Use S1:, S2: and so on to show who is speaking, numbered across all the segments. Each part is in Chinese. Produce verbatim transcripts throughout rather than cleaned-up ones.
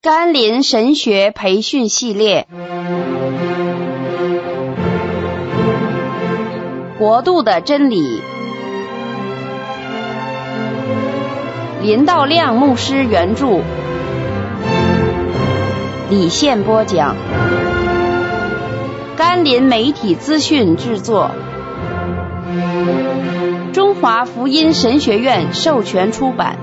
S1: 甘霖神学培训系列，国度的真理，林道亮牧师原著，李宪播讲，甘霖媒体资讯制作，中华福音神学院授权出版。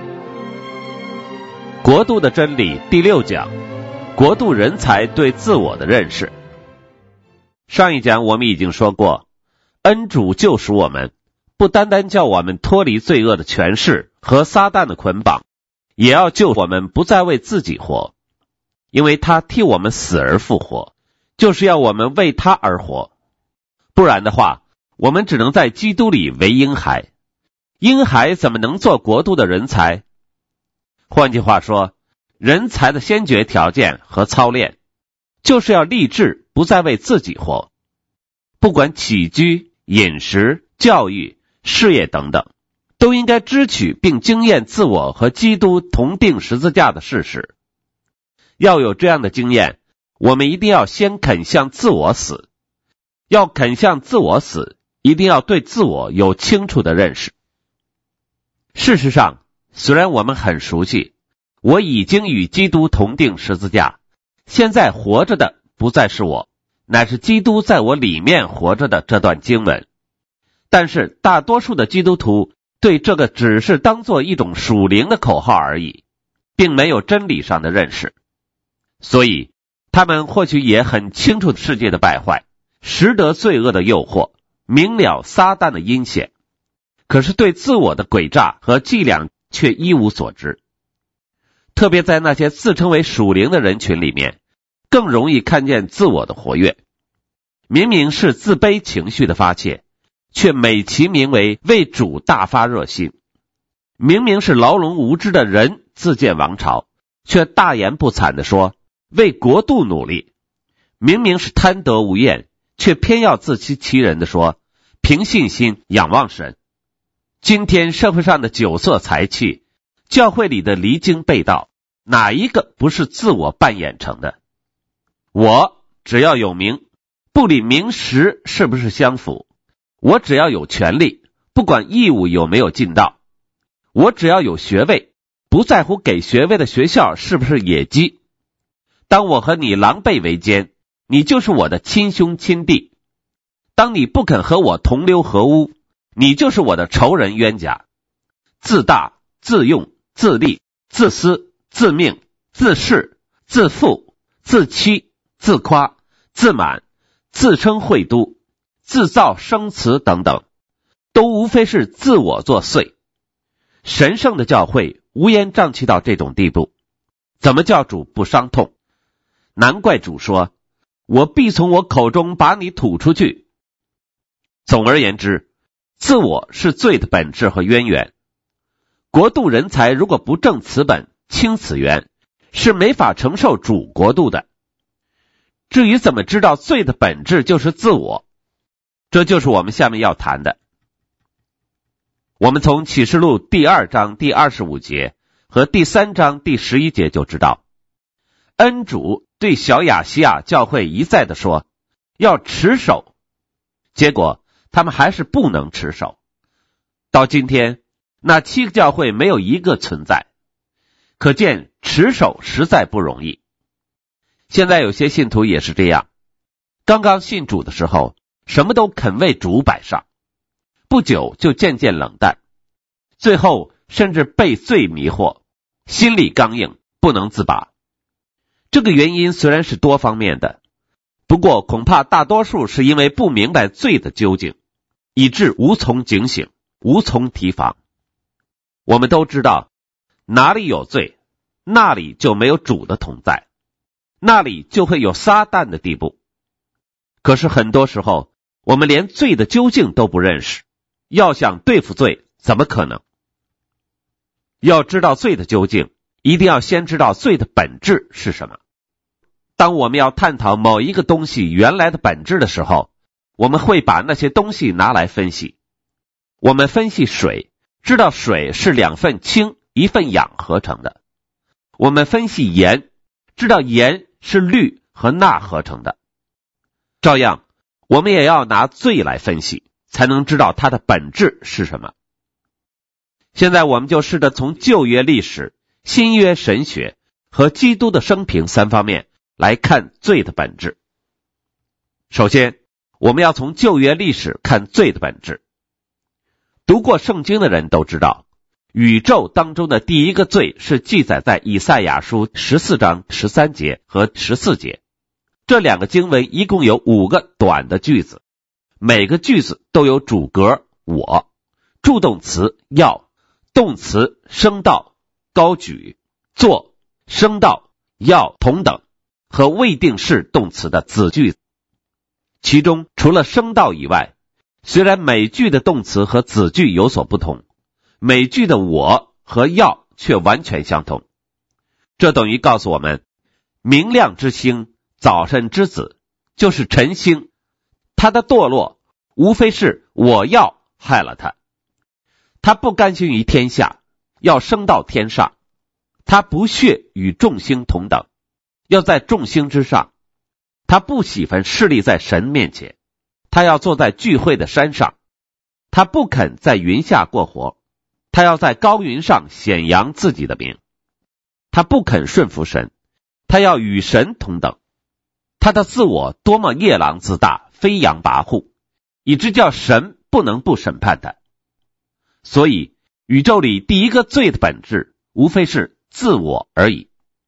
S2: 国度的真理第六讲，国度人才对自我的认识。上一讲我们已经说过，恩主救赎我们，不单单叫我们脱离罪恶的权势和撒旦的捆绑，也要救我们不再为自己活，因为他替我们死而复活，就是要我们为他而活。不然的话，我们只能在基督里为婴孩，婴孩怎么能做国度的人才？换句话说，人才的先决条件和操练，就是要立志不再为自己活，不管起居、饮食、教育、事业等等，都应该知取并经验自我和基督同定十字架的事实。要有这样的经验，我们一定要先肯向自我死。要肯向自我死，一定要对自我有清楚的认识。事实上，虽然我们很熟悉，我已经与基督同定十字架，现在活着的不再是我，乃是基督在我里面活着的这段经文，但是大多数的基督徒对这个只是当作一种属灵的口号而已，并没有真理上的认识，所以他们或许也很清楚世界的败坏，识得罪恶的诱惑，明了撒旦的阴险，可是对自我的诡诈和伎俩却一无所知。特别在那些自称为属灵的人群里面，更容易看见自我的活跃。明明是自卑情绪的发泄，却美其名为为主大发热心。明明是牢笼无知的人自建王朝，却大言不惭地说为国度努力。明明是贪得无厌，却偏要自欺欺人地说凭信心仰望神。今天社会上的酒色财气，教会里的离经背道，哪一个不是自我扮演成的？我只要有名，不理名实是不是相符；我只要有权利，不管义务有没有尽到；我只要有学位，不在乎给学位的学校是不是野鸡。当我和你狼狈为奸，你就是我的亲兄亲弟；当你不肯和我同流合污，你就是我的仇人冤家。自大、自用、自利、自私、自命、自恃、自负、自欺、自夸、自满、自称会督、自造生词等等，都无非是自我作祟。神圣的教会乌烟瘴气到这种地步，怎么叫主不伤痛？难怪主说，我必从我口中把你吐出去。总而言之，自我是罪的本质和渊源。国度人才如果不正此本，清此源，是没法承受主国度的。至于怎么知道罪的本质就是自我，这就是我们下面要谈的。我们从启示录第二章第二十五节和第三章第十一节就知道，恩主对小亚细亚教会一再的说要持守，结果他们还是不能持守。到今天，那七个教会没有一个存在，可见持守实在不容易。现在有些信徒也是这样，刚刚信主的时候，什么都肯为主摆上，不久就渐渐冷淡，最后甚至被罪迷惑，心里刚硬，不能自拔。这个原因虽然是多方面的，不过恐怕大多数是因为不明白罪的究竟，以致无从警醒，无从提防。我们都知道，哪里有罪，那里就没有主的同在，那里就会有撒旦的地步。可是很多时候，我们连罪的究竟都不认识，要想对付罪，怎么可能？要知道罪的究竟，一定要先知道罪的本质是什么。当我们要探讨某一个东西原来的本质的时候，我们会把那些东西拿来分析。我们分析水，知道水是两份氢一份氧合成的。我们分析盐， 知道盐是氯和钠合成的。照样，我们也要拿罪来分析，才能知道它的本质是什么。现在我们就试着从旧约历史、新约神学和基督的生平三方面来看罪的本质。首先，我们要从旧约历史看罪的本质。读过圣经的人都知道，宇宙当中的第一个罪是记载在以赛亚书十四章十三节和十四节。这两个经文一共有五个短的句子，每个句子都有主格我、助动词要、动词升到、高举、做、升到、要同等和未定式动词的子句子。其中除了升到以外，虽然每句的动词和子句有所不同，每句的我和要却完全相同。这等于告诉我们，明亮之星、早晨之子就是晨星，他的堕落无非是我要害了他。他不甘心于天下，要升到天上，他不屑与众星同等，要在众星之上。他不喜欢侍立在神面前，他要坐在聚会的山上。他不肯在云下过活，他要在高云上显扬自己的名。他不肯顺服神，他要与神同等。他的自我多么夜郎自大，飞扬跋扈，以致叫神不能不审判他。所以宇宙里第一个罪的本质无非是自我而已。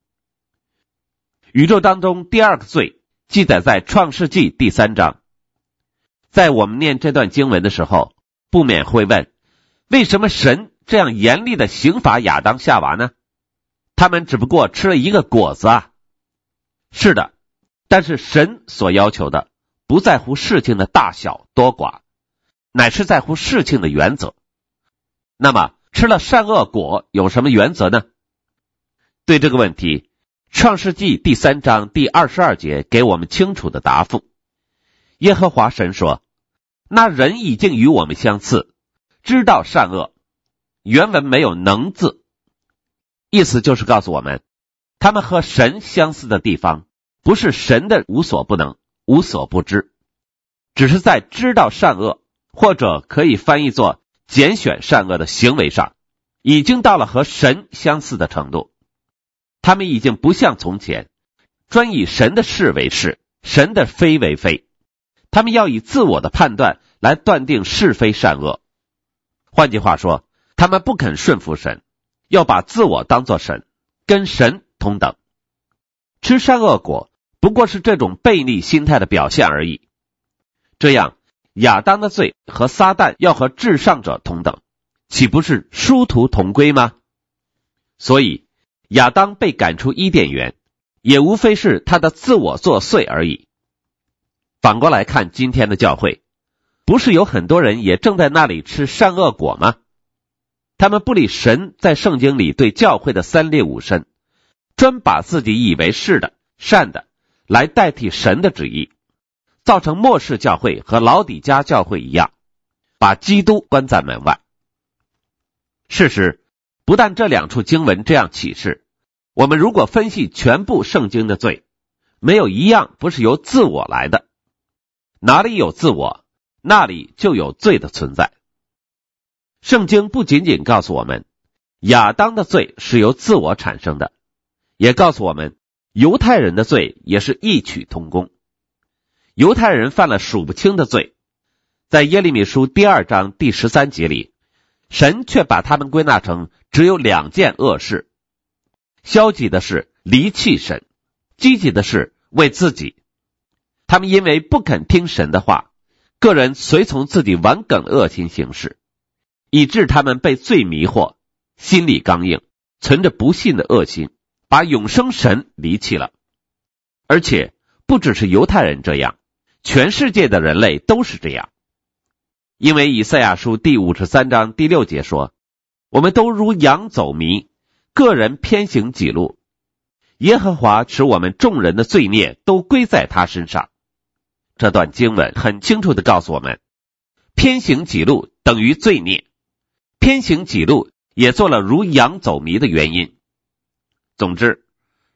S2: 宇宙当中第二个罪记载在创世纪第三章。在我们念这段经文的时候，不免会问，为什么神这样严厉的刑罚亚当夏娃呢？他们只不过吃了一个果子啊。是的，但是神所要求的不在乎事情的大小多寡，乃是在乎事情的原则。那么吃了善恶果有什么原则呢？对这个问题，创世纪第三章第二十二节给我们清楚的答复。耶和华神说，那人已经与我们相似，知道善恶。原文没有能字，意思就是告诉我们，他们和神相似的地方不是神的无所不能、无所不知，只是在知道善恶，或者可以翻译作拣选善恶的行为上，已经到了和神相似的程度。他们已经不像从前专以神的是为是，神的非为非，他们要以自我的判断来断定是非善恶。换句话说，他们不肯顺服神，要把自我当作神，跟神同等。吃善恶果不过是这种悖逆心态的表现而已。这样亚当的罪和撒旦要和至上者同等，岂不是殊途同归吗？所以亚当被赶出伊甸园，也无非是他的自我作祟而已。反过来看今天的教会，不是有很多人也正在那里吃善恶果吗？他们不理神在圣经里对教会的三列五申，专把自己以为是的、善的来代替神的旨意，造成末世教会和老底嘉教会一样，把基督关在门外。事实不但这两处经文这样启示，我们如果分析全部圣经的罪，没有一样不是由自我来的。哪里有自我，那里就有罪的存在。圣经不仅仅告诉我们亚当的罪是由自我产生的，也告诉我们犹太人的罪也是异曲同工。犹太人犯了数不清的罪，在耶利米书第二章第十三节里，神却把他们归纳成只有两件恶事。消极的是离弃神，积极的是为自己。他们因为不肯听神的话，个人随从自己顽梗恶心行事，以致他们被罪迷惑，心里刚硬，存着不信的恶心，把永生神离弃了。而且不只是犹太人这样，全世界的人类都是这样。因为以赛亚书第五十三章第六节说，我们都如羊走迷，个人偏行己路，耶和华使我们众人的罪孽都归在他身上。这段经文很清楚地告诉我们，偏行己路等于罪孽，偏行己路也做了如羊走迷的原因。总之，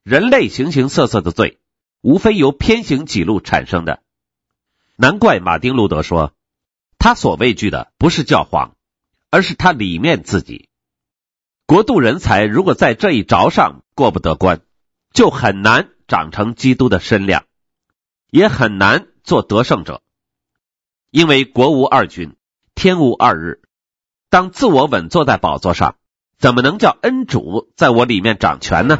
S2: 人类形形色色的罪，无非由偏行己路产生的。难怪马丁路德说，他所畏惧的不是教皇，而是他里面自己。国度人才如果在这一着上过不得关，就很难长成基督的身量，也很难做得胜者。因为国无二君，天无二日，当自我稳坐在宝座上，怎么能叫恩主在我里面掌权呢？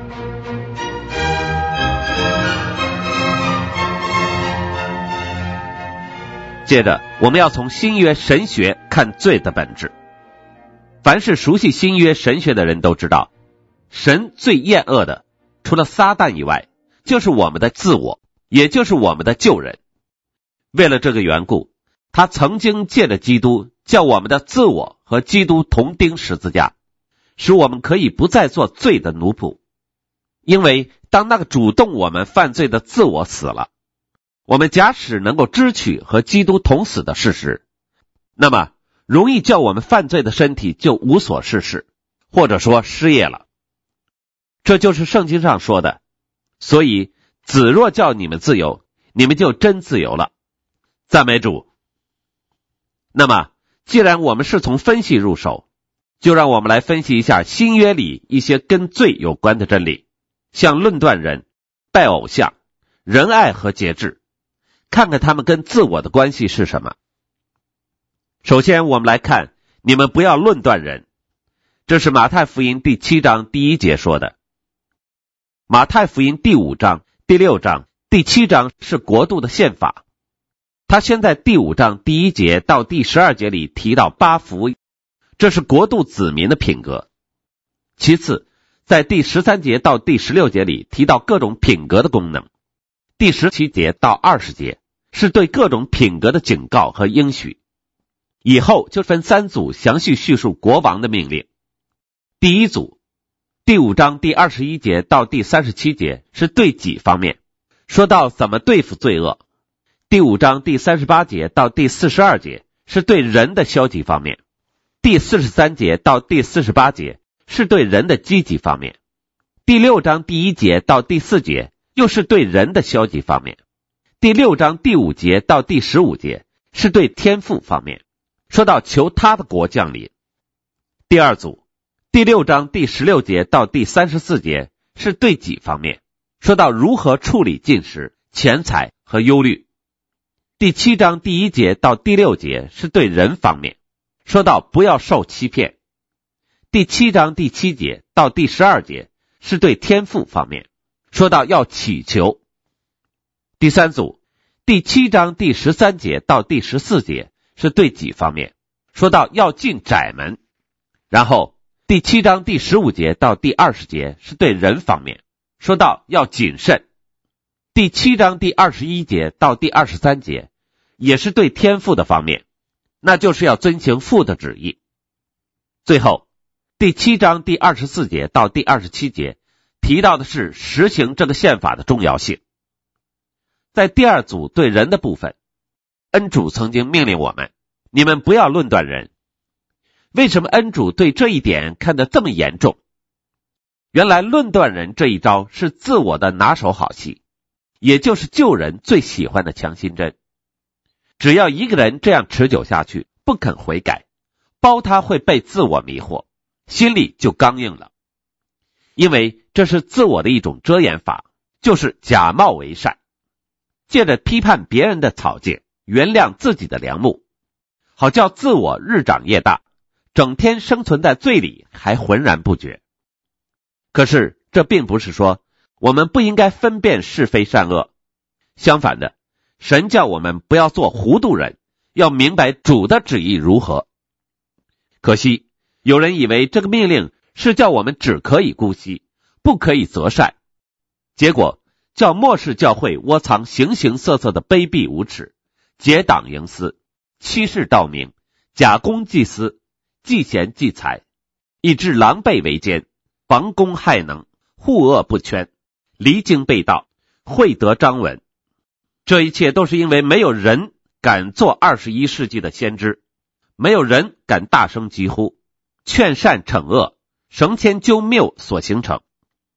S2: 接着我们要从新约神学看罪的本质。凡是熟悉新约神学的人都知道，神最厌恶的除了撒旦以外，就是我们的自我，也就是我们的旧人。为了这个缘故，他曾经借着基督叫我们的自我和基督同钉十字架，使我们可以不再做罪的奴仆。因为当那个主动我们犯罪的自我死了，我们假使能够支取和基督同死的事实，那么容易叫我们犯罪的身体就无所事事，或者说失业了。这就是圣经上说的，所以子若叫你们自由，你们就真自由了。赞美主。那么既然我们是从分析入手，就让我们来分析一下新约里一些跟罪有关的真理，像论断人、拜偶像、仁爱和节制，看看他们跟自我的关系是什么。首先我们来看，你们不要论断人，这是马太福音第七章第一节说的。马太福音第五章、第六章、第七章是国度的宪法。他先在第五章第一节到第十二节里提到八福，这是国度子民的品格。其次，在第十三节到第十六节里提到各种品格的功能。第十七节到二十节是对各种品格的警告和应许。以后就分三组详细叙述国王的命令。第一组，第五章第二十一节到第三十七节是对己方面，说到怎么对付罪恶。第五章第三十八节到第四十二节是对人的消极方面。第四十三节到第四十八节是对人的积极方面。第六章第一节到第四节又是对人的消极方面。第六章第五节到第十五节是对天父方面，说到求他的国降临。第二组，第六章第十六节到第三十四节是对己方面，说到如何处理进食、钱财和忧虑。第七章第一节到第六节是对人方面，说到不要受欺骗。第七章第七节到第十二节是对天父方面，说到要祈求。第三组，第七章第十三节到第十四节是对己方面，说到要进窄门。然后第七章第十五节到第二十节是对人方面，说到要谨慎。第七章第二十一节到第二十三节也是对天父的方面，那就是要遵行父的旨意。最后第七章第二十四节到第二十七节提到的是实行这个宪法的重要性。在第二组对人的部分，恩主曾经命令我们，你们不要论断人。为什么恩主对这一点看得这么严重？原来论断人这一招是自我的拿手好戏，也就是旧人最喜欢的强心针。只要一个人这样持久下去，不肯悔改，包他会被自我迷惑，心里就刚硬了。因为这是自我的一种遮掩法，就是假冒为善，借着批判别人的草芥，原谅自己的良木，好叫自我日长夜大，整天生存在罪里还浑然不觉。可是这并不是说我们不应该分辨是非善恶，相反的，神叫我们不要做糊涂人，要明白主的旨意如何。可惜有人以为这个命令是叫我们只可以姑息，不可以择善，结果叫末世教会窝藏形形色色的卑鄙无耻，结党营私，欺世盗名，假公济私，忌贤忌才，以致狼狈为奸，防公害能，护恶不圈，离经背道，会得章文。这一切都是因为没有人敢做二十一世纪的先知，没有人敢大声疾呼，劝善惩恶，绳牵纠谬所形成。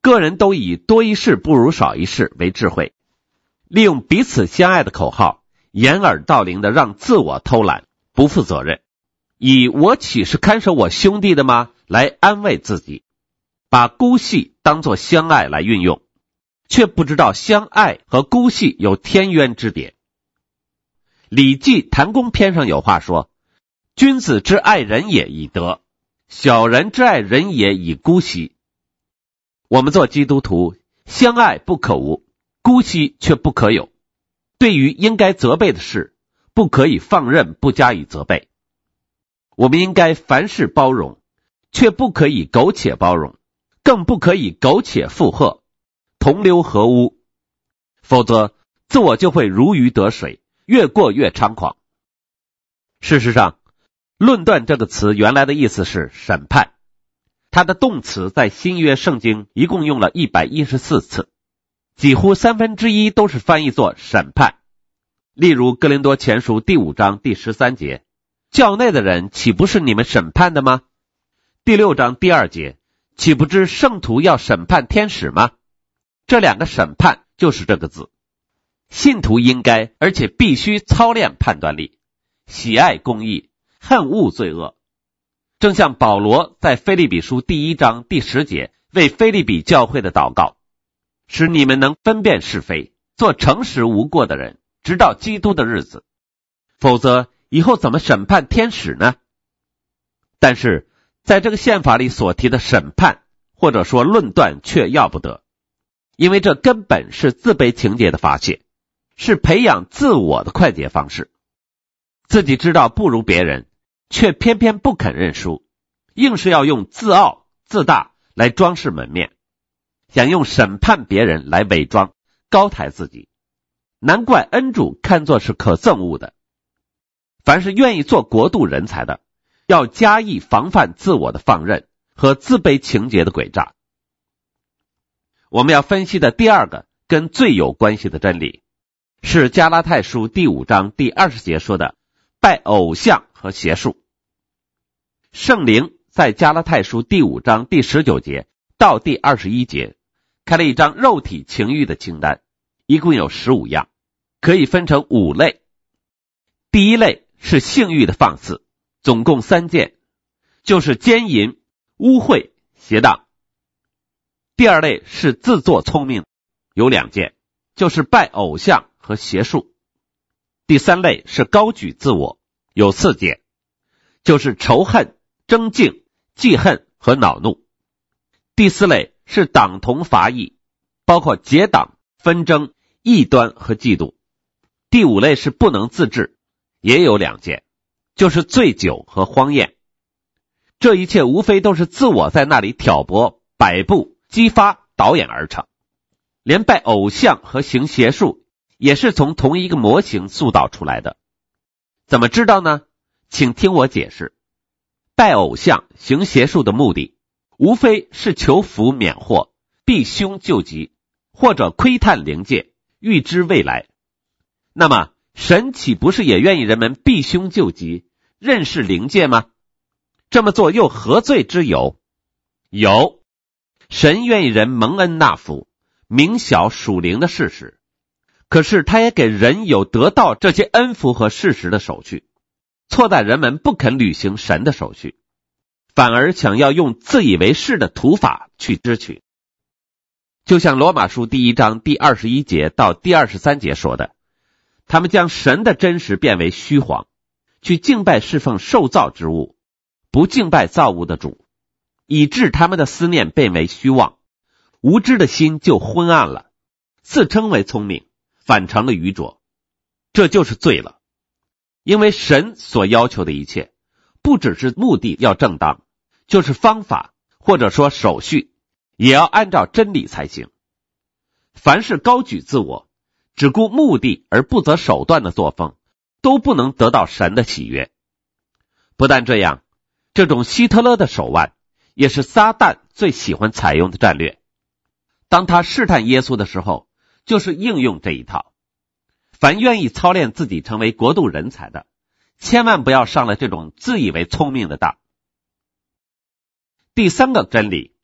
S2: 个人都以多一事不如少一事为智慧，利用彼此相爱的口号，掩耳盗铃的让自我偷懒，不负责任，以我岂是看守我兄弟的吗来安慰自己，把姑息当作相爱来运用，却不知道相爱和姑息有天渊之别。礼记谈公篇上有话说，君子之爱人也以德，小人之爱人也以姑息。我们做基督徒，相爱不可无，姑息却不可有。对于应该责备的事，不可以放任不加以责备。我们应该凡事包容，却不可以苟且包容，更不可以苟且附和，同流合污，否则自我就会如鱼得水，越过越猖狂。事实上，论断这个词原来的意思是审判，它的动词在新约圣经一共用了一百一十四次，几乎三分之一都是翻译作审判。例如哥林多前书第五章第十三节，教内的人岂不是你们审判的吗？第六章第二节，岂不知圣徒要审判天使吗？这两个审判就是这个字。信徒应该而且必须操练判断力，喜爱公义，恨恶罪恶。正像保罗在腓立比书第一章第十节为腓立比教会的祷告，使你们能分辨是非，做诚实无过的人，直到基督的日子，否则以后怎么审判天使呢？但是在这个宪法里所提的审判或者说论断却要不得，因为这根本是自卑情节的发泄，是培养自我的快捷方式。自己知道不如别人，却偏偏不肯认输，硬是要用自傲自大来装饰门面，想用审判别人来伪装高抬自己。难怪恩主看作是可憎恶的。凡是愿意做国度人才的，要加以防范自我的放任和自卑情节的诡诈。我们要分析的第二个跟罪有关系的真理，是加拉太书第五章第二十节说的拜偶像和邪术。圣灵在加拉太书第五章第十九节到第二十一节开了一张肉体情欲的清单，一共有十五样，可以分成五类。第一类是性欲的放肆，总共三件，就是奸淫、污秽、邪荡。第二类是自作聪明，有两件，就是拜偶像和邪术。第三类是高举自我，有四件，就是仇恨、争竞、记恨和恼怒。第四类是党同伐异，包括结党、纷争、异端和嫉妒。第五类是不能自制，也有两件，就是醉酒和荒宴。这一切无非都是自我在那里挑拨、摆布、激发、导演而成。连拜偶像和行邪术也是从同一个模型塑造出来的。怎么知道呢？请听我解释。拜偶像、行邪术的目的，无非是求福免祸、避凶救吉，或者窥探灵界，预知未来。那么神岂不是也愿意人们避凶救吉，认识灵界吗？这么做又何罪之有？有。神愿意人蒙恩纳福，明晓属灵的事实，可是他也给人有得到这些恩福和事实的手续，错在人们不肯履行神的手续，反而想要用自以为是的土法去支取。就像罗马书第一章第二十一节到第二十三节说的，他们将神的真实变为虚谎，去敬拜侍奉受造之物，不敬拜造物的主，以致他们的思念变为虚妄，无知的心就昏暗了，自称为聪明，反成了愚拙。这就是罪了。因为神所要求的一切，不只是目的要正当，就是方法或者说手续，也要按照真理才行。凡是高举自我，只顾目的而不择手段的作风，都不能得到神的喜悦。不但这样，这种希特勒的手腕也是撒旦最喜欢采用的战略。当他试探耶稣的时候，就是应用这一套。凡愿意操练自己成为国度人才的，千万不要上了这种自以为聪明的当。第三个真理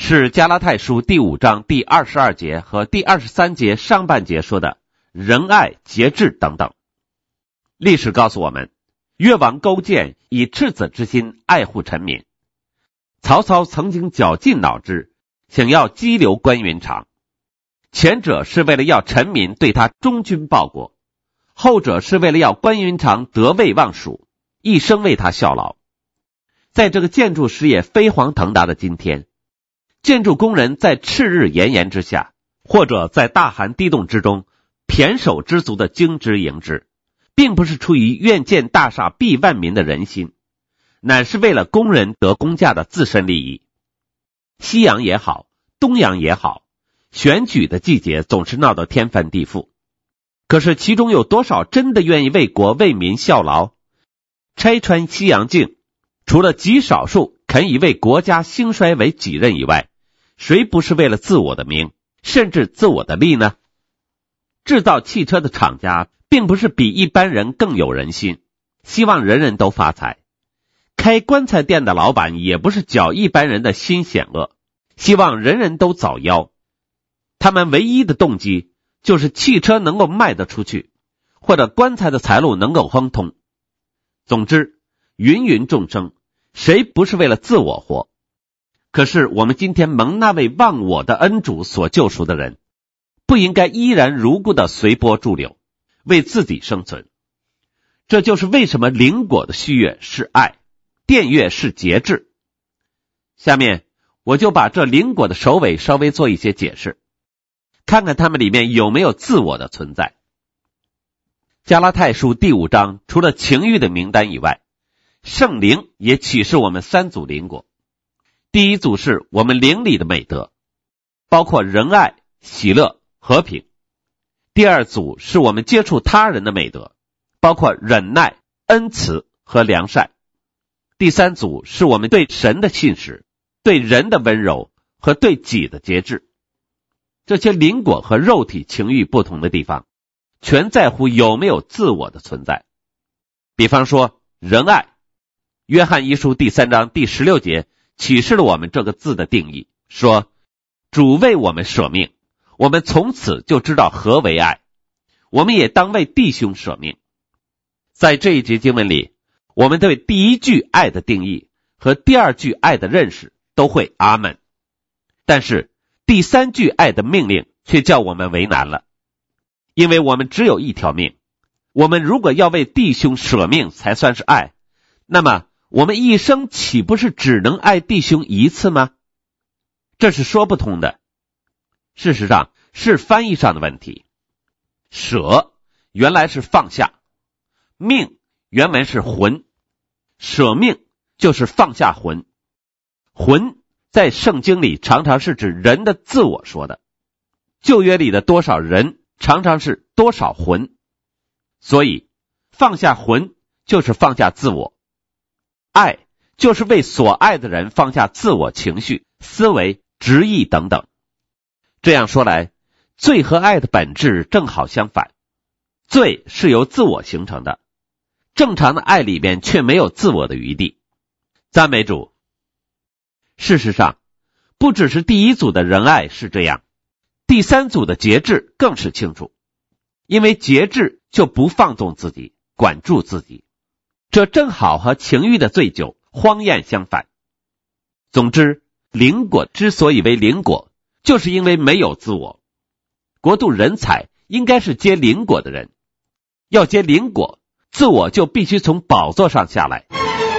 S2: 是加拉太书第五章第二十二节和第二十三节上半节说的仁爱、节制等等。历史告诉我们，越王勾践以赤子之心爱护臣民，曹操曾经绞尽脑汁想要激流关云长，前者是为了要臣民对他忠君报国，后者是为了要关云长得位望蜀，一生为他效劳。在这个建筑事业飞黄腾达的今天，建筑工人在赤日炎炎之下，或者在大寒地冻之中胼手知足的经之营之，并不是出于愿见大厦庇万民的人心，乃是为了工人得工价的自身利益。西洋也好，东洋也好，选举的季节总是闹得天翻地覆，可是其中有多少真的愿意为国为民效劳？拆穿西洋镜，除了极少数肯以为国家兴衰为己任以外，谁不是为了自我的名，甚至自我的利呢？制造汽车的厂家并不是比一般人更有人心，希望人人都发财。开棺材店的老板也不是搅一般人的心险恶，希望人人都早夭。他们唯一的动机就是汽车能够卖得出去，或者棺材的财路能够亨通。总之，芸芸众生，谁不是为了自我活？可是我们今天蒙那位忘我的恩主所救赎的人，不应该依然如故的随波逐流，为自己生存。这就是为什么灵果的序乐是爱，殿乐是节制。下面我就把这灵果的首尾稍微做一些解释，看看它们里面有没有自我的存在。加拉太书第五章除了情欲的名单以外，圣灵也启示我们三组灵果。第一组是我们灵里的美德，包括仁爱、喜乐、和平。第二组是我们接触他人的美德，包括忍耐、恩慈和良善。第三组是我们对神的信实，对人的温柔和对己的节制。这些灵果和肉体情欲不同的地方，全在乎有没有自我的存在。比方说仁爱，约翰一书第三章第十六节启示了我们这个字的定义，说主为我们舍命，我们从此就知道何为爱，我们也当为弟兄舍命。在这一节经文里，我们对第一句爱的定义和第二句爱的认识都会阿门，但是第三句爱的命令却叫我们为难了，因为我们只有一条命，我们如果要为弟兄舍命才算是爱，那么我们一生岂不是只能爱弟兄一次吗？这是说不通的。事实上是翻译上的问题。舍原来是放下，命原文是魂，舍命就是放下魂。魂在圣经里常常是指人的自我说的，旧约里的多少人常常是多少魂，所以放下魂就是放下自我。爱就是为所爱的人放下自我情绪、思维、执意等等。这样说来，罪和爱的本质正好相反。罪是由自我形成的，正常的爱里面却没有自我的余地。赞美主。事实上，不只是第一组的仁爱是这样，第三组的节制更是清楚。因为节制就不放纵自己，管住自己，这正好和情欲的醉酒、荒宴相反。总之，灵果之所以为灵果，就是因为没有自我。国度人才应该是结灵果的人，要结灵果，自我就必须从宝座上下来。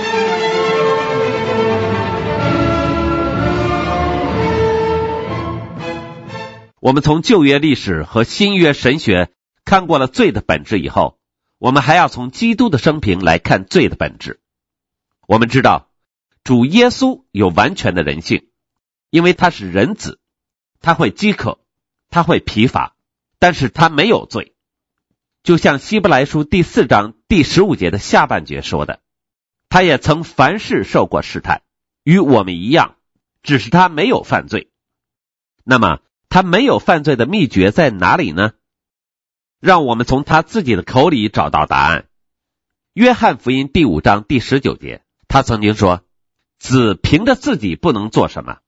S2: 我们从旧约历史和新约神学看过了罪的本质以后，我们还要从基督的生平来看罪的本质。我们知道主耶稣有完全的人性，因为他是人子，他会饥渴，他会疲乏，但是他没有罪。就像希伯来书第四章第十五节的下半节说的，他也曾凡事受过试探，与我们一样，只是他没有犯罪。那么他没有犯罪的秘诀在哪里呢？让我们从他自己的口里找到答案。约翰福音第五章第十九节，他曾经说，子凭着自己不能做什么，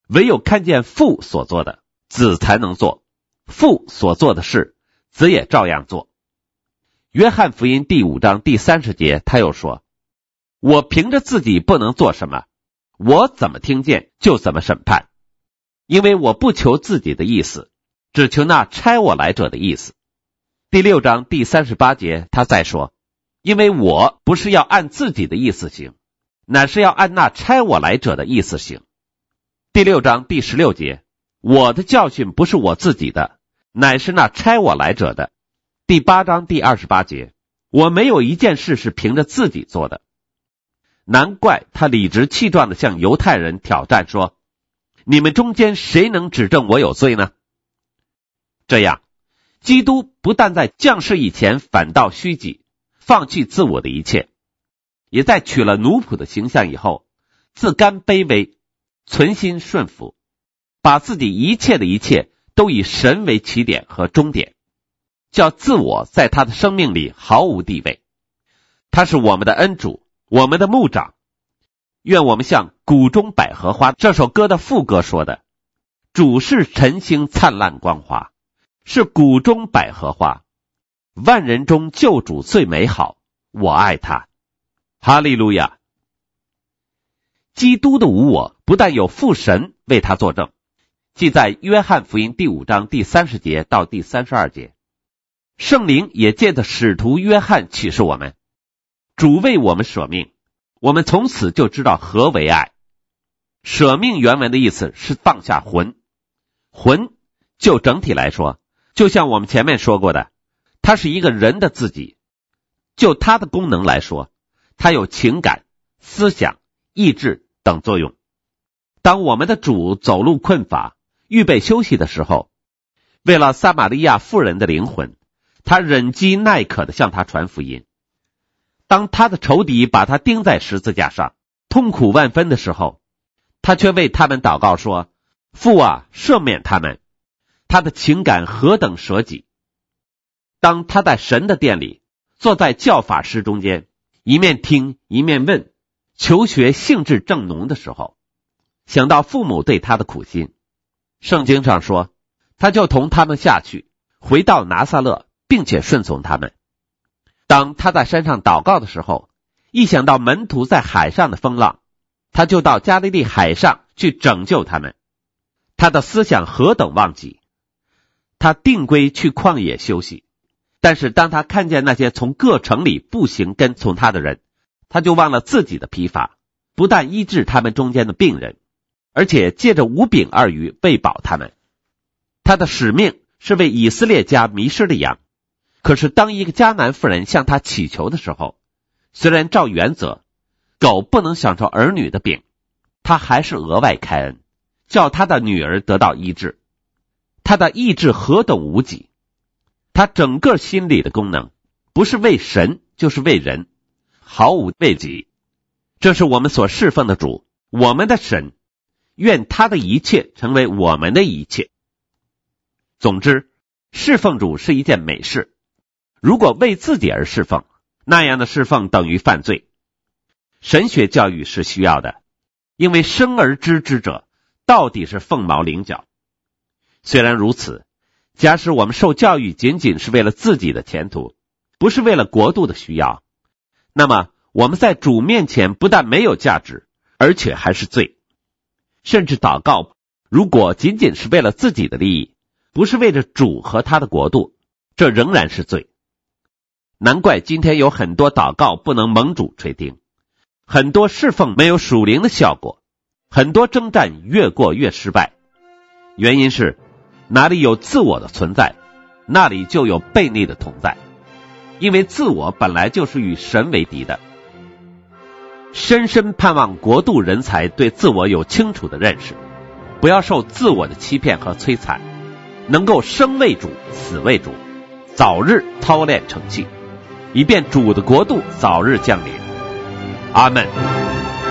S2: 唯有看见父所做的，子才能做；父所做的事，子也照样做。约翰福音第五章第三十节，他又说：我凭着自己不能做什么，我怎么听见就怎么审判，因为我不求自己的意思，只求那差我来者的意思。第六章第三十八节，他再说：因为我不是要按自己的意思行，乃是要按那差我来者的意思行。第六章第十六节，我的教训不是我自己的，乃是那差我来者的。第八章第二十八节，我没有一件事是凭着自己做的。难怪他理直气壮地向犹太人挑战说：你们中间谁能指证我有罪呢？这样，基督不但在降世以前反倒虚己，放弃自我的一切，也在取了奴仆的形象以后，自甘卑微，存心顺服，把自己一切的一切都以神为起点和终点，叫自我在他的生命里毫无地位。他是我们的恩主，我们的牧长。愿我们像谷中百合花这首歌的副歌说的：主是晨星灿烂光华，是谷中百合花，万人中救主最美好，我爱他。哈利路亚！基督的无我不但有父神为他作证，记在约翰福音第五章第三十节到第三十二节。圣灵也借着使徒约翰启示我们，主为我们舍命，我们从此就知道何为爱。舍命原文的意思是放下魂，魂就整体来说，就像我们前面说过的，它是一个人的自己。就它的功能来说，它有情感、思想、意志等作用。当我们的主走路困乏，预备休息的时候，为了撒玛利亚妇人的灵魂，他忍饥耐渴地向他传福音。当他的仇敌把他钉在十字架上，痛苦万分的时候，他却为他们祷告说：父啊，赦免他们。他的情感何等舍己。当他在神的殿里，坐在教法师中间，一面听一面问，求学兴致正浓的时候，想到父母对他的苦心，圣经上说，他就同他们下去，回到拿撒勒，并且顺从他们。当他在山上祷告的时候，一想到门徒在海上的风浪，他就到加利利海上去拯救他们。他的思想何等忘记，他定规去旷野休息。但是当他看见那些从各城里步行跟从他的人，他就忘了自己的疲乏，不但医治他们中间的病人，而且借着五饼二鱼喂饱他们。他的使命是为以色列家迷失的羊。可是当一个迦南妇人向他祈求的时候，虽然照原则，狗不能享受儿女的饼，他还是额外开恩，叫他的女儿得到医治。他的意志何等无己，他整个心理的功能不是为神就是为人，毫无为己。这是我们所侍奉的主，我们的神，愿他的一切成为我们的一切。总之，侍奉主是一件美事。如果为自己而侍奉，那样的侍奉等于犯罪。神学教育是需要的，因为生而知之者到底是凤毛麟角。虽然如此，假使我们受教育仅仅是为了自己的前途，不是为了国度的需要，那么我们在主面前不但没有价值，而且还是罪。甚至祷告，如果仅仅是为了自己的利益，不是为着主和他的国度，这仍然是罪。难怪今天有很多祷告不能蒙主垂听，很多侍奉没有属灵的效果，很多征战越过越失败。原因是哪里有自我的存在，那里就有悖逆的同在，因为自我本来就是与神为敌的。深深盼望国度人才对自我有清楚的认识，不要受自我的欺骗和摧残，能够生为主，死为主，早日操练成器，以便主的国度早日降临。阿们。